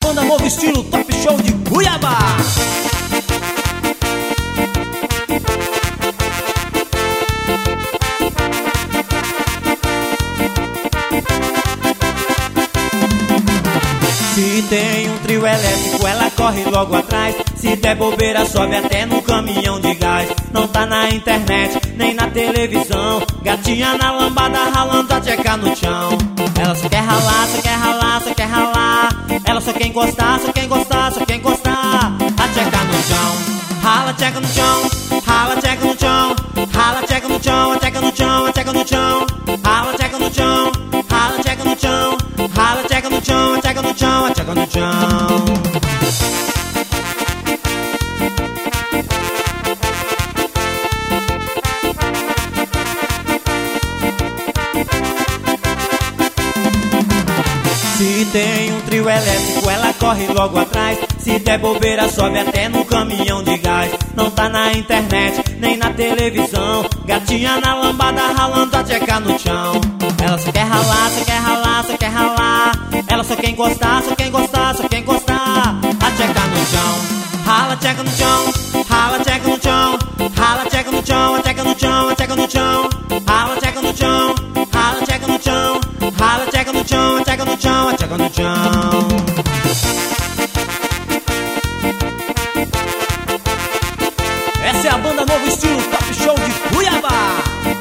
banda Novo Estilo Top Show de Cuiabá. Se tem um trio elétrico, ela corre logo atrás. Se der bobeira, sobe até no caminhão de gás. Não tá na internet, nem na televisão. Gatinha na lambada, ralando a tcheca no chão. Ela só quer ralar, só quer ralar, só quer ralar. Ela só quer encostar, só quer encostar, só quer encostar. A tcheca no chão, rala a tcheca no chão, rala a tcheca no chão, rala a tcheca no chão, a tcheca no chão, a tcheca no chão. Rala a tcheca no chão, rala a tcheca no chão, rala a tcheca no chão, a tcheca no chão, a tcheca no chão. Se tem um trio elétrico, ela corre logo atrás. Se der bobeira, sobe até no caminhão de gás. Não tá na internet, nem na televisão. Gatinha na lambada, ralando a tcheca no chão. Ela só quer ralar, só quer ralar, só quer ralar. Ela só quer encostar, só quer encostar, só quer encostar. A tcheca no chão, rala a tcheca no chão, rala a tcheca no chão, rala a tcheca no chão, a tcheca no chão, a tcheca no chão. Rala a tcheca no chão, rala a tcheca no chão, rala a tcheca no chão, a tcheca no chão, a tcheca no chão. Essa é a banda Novo Estilo Top Show de Cuiabá.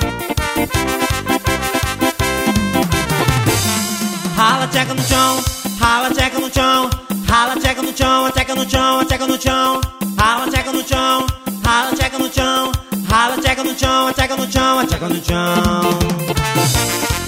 Rala a tcheca no chão, rala a tcheca no chão, rala a tcheca no chão, a tcheca no chão, a tcheca no chão. Rala a tcheca no chão, rala a tcheca no chão, rala a tcheca no chão, a tcheca no chão, a tcheca no chão.